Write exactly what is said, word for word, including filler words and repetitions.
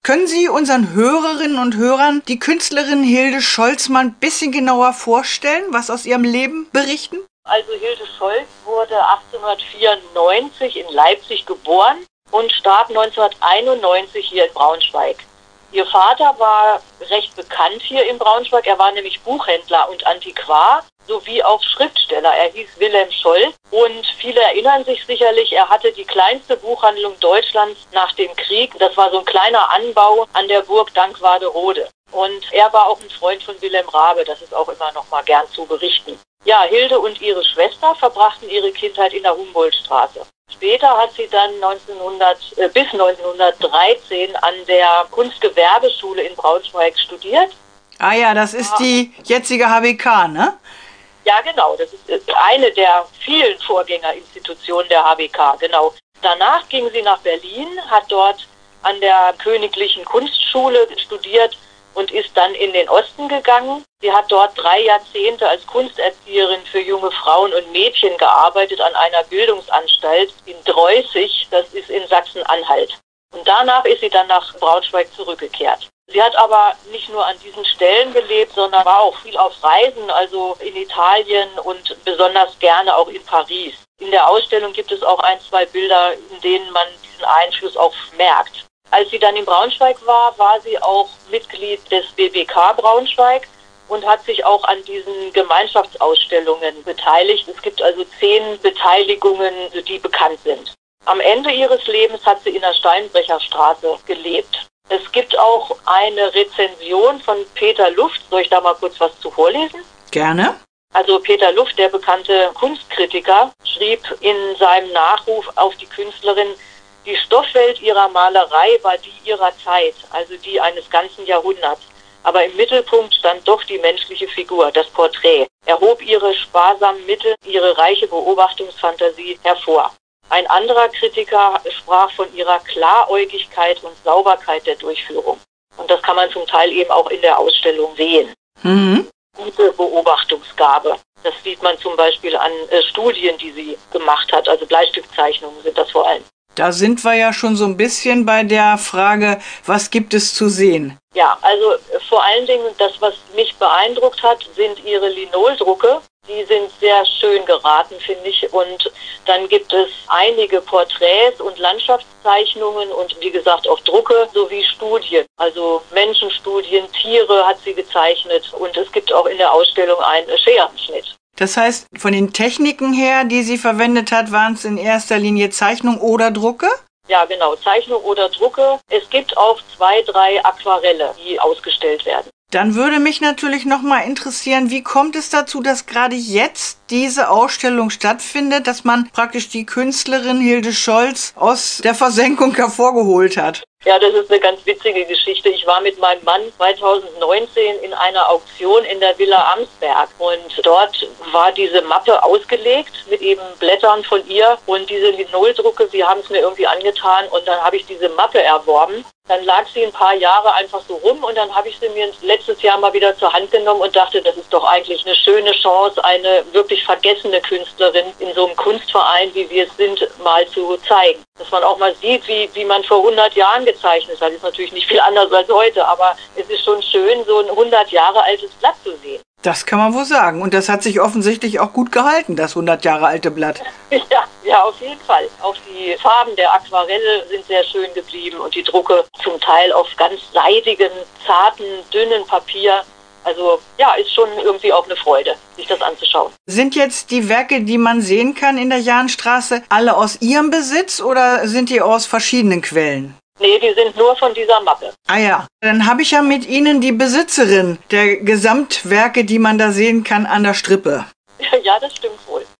Können Sie unseren Hörerinnen und Hörern die Künstlerin Hilde Scholz mal ein bisschen genauer vorstellen, was aus ihrem Leben berichten? Also Hilde Scholz wurde achtzehnhundertvierundneunzig in Leipzig geboren und starb neunzehnhunderteinundneunzig hier in Braunschweig. Ihr Vater war recht bekannt hier in Braunschweig. Er war nämlich Buchhändler und Antiquar sowie auch Schriftsteller. Er hieß Wilhelm Scholz und viele erinnern sich sicherlich, er hatte die kleinste Buchhandlung Deutschlands nach dem Krieg. Das war so ein kleiner Anbau an der Burg Dankwarderode. Und er war auch ein Freund von Wilhelm Raabe. Das ist auch immer noch mal gern zu berichten. Ja, Hilde und ihre Schwester verbrachten ihre Kindheit in der Humboldtstraße. Später hat sie dann neunzehnhundert, äh, bis neunzehnhundertdreizehn an der Kunstgewerbeschule in Braunschweig studiert. Ah ja, das ist die jetzige H B K, ne? Ja, genau. Das ist eine der vielen Vorgängerinstitutionen der H B K, genau. Danach ging sie nach Berlin, hat dort an der Königlichen Kunstschule studiert und ist dann in den Osten gegangen. Sie hat dort drei Jahrzehnte als Kunsterzieherin für junge Frauen und Mädchen gearbeitet an einer Bildungsanstalt in Dreußig, das ist in Sachsen-Anhalt. Und danach ist sie dann nach Braunschweig zurückgekehrt. Sie hat aber nicht nur an diesen Stellen gelebt, sondern war auch viel auf Reisen, also in Italien und besonders gerne auch in Paris. In der Ausstellung gibt es auch ein, zwei Bilder, in denen man diesen Einfluss auch merkt. Als sie dann in Braunschweig war, war sie auch Mitglied des B B K Braunschweig und hat sich auch an diesen Gemeinschaftsausstellungen beteiligt. Es gibt also zehn Beteiligungen, die bekannt sind. Am Ende ihres Lebens hat sie in der Steinbrecherstraße gelebt. Es gibt auch eine Rezension von Peter Luft. Soll ich da mal kurz was zu vorlesen? Gerne. Also Peter Luft, der bekannte Kunstkritiker, schrieb in seinem Nachruf auf die Künstlerin: Die Stoffwelt ihrer Malerei war die ihrer Zeit, also die eines ganzen Jahrhunderts. Aber im Mittelpunkt stand doch die menschliche Figur, das Porträt. Er hob ihre sparsamen Mittel, ihre reiche Beobachtungsfantasie hervor. Ein anderer Kritiker sprach von ihrer Klaräugigkeit und Sauberkeit der Durchführung. Und das kann man zum Teil eben auch in der Ausstellung sehen. Mhm. Gute Beobachtungsgabe. Das sieht man zum Beispiel an äh, Studien, die sie gemacht hat. Also Bleistiftzeichnungen sind das vor allem. Da sind wir ja schon so ein bisschen bei der Frage, was gibt es zu sehen? Ja, also vor allen Dingen das, was mich beeindruckt hat, sind ihre Linoldrucke. Die sind sehr schön geraten, finde ich. Und dann gibt es einige Porträts und Landschaftszeichnungen und wie gesagt auch Drucke sowie Studien. Also Menschenstudien, Tiere hat sie gezeichnet und es gibt auch in der Ausstellung einen Scherenschnitt. Das heißt, von den Techniken her, die sie verwendet hat, waren es in erster Linie Zeichnung oder Drucke? Ja, genau, Zeichnung oder Drucke. Es gibt auch zwei, drei Aquarelle, die ausgestellt werden. Dann würde mich natürlich nochmal interessieren, wie kommt es dazu, dass gerade jetzt diese Ausstellung stattfindet, dass man praktisch die Künstlerin Hilde Scholz aus der Versenkung hervorgeholt hat? Ja, das ist eine ganz witzige Geschichte. Ich war mit meinem Mann zweitausendneunzehn in einer Auktion in der Villa Amsberg und dort war diese Mappe ausgelegt mit eben Blättern von ihr und diese Linoldrucke, sie haben es mir irgendwie angetan und dann habe ich diese Mappe erworben. Dann lag sie ein paar Jahre einfach so rum und dann habe ich sie mir letztes Jahr mal wieder zur Hand genommen und dachte, das ist doch eigentlich eine schöne Chance, eine wirklich vergessene Künstlerin in so einem Kunstverein, wie wir es sind, mal zu zeigen. Dass man auch mal sieht, wie, wie man vor hundert Jahren gezeichnet hat. Das ist natürlich nicht viel anders als heute, aber es ist schon schön, so ein hundert Jahre altes Blatt zu sehen. Das kann man wohl sagen. Und das hat sich offensichtlich auch gut gehalten, das hundert Jahre alte Blatt. Ja, ja, auf jeden Fall. Auch die Farben der Aquarelle sind sehr schön geblieben und die Drucke zum Teil auf ganz seidigen, zarten, dünnen Papier. Also ja, ist schon irgendwie auch eine Freude, sich das anzuschauen. Sind jetzt die Werke, die man sehen kann in der Jahnstraße, alle aus Ihrem Besitz oder sind die aus verschiedenen Quellen? Nee, die sind nur von dieser Mappe. Ah ja, dann habe ich ja mit Ihnen die Besitzerin der Gesamtwerke, die man da sehen kann, an der Strippe. Ja, das stimmt wohl.